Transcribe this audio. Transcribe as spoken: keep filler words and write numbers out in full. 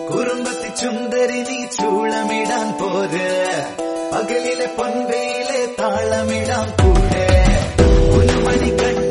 കുറുമ്പത്തി ചുന്ദരി നീ ചൂളമിടാൻ പോര് പകലിലെ പൊൻവെയിലെ താളമിടാൻ കൂടെ ഒരു മണിക്കണ്ട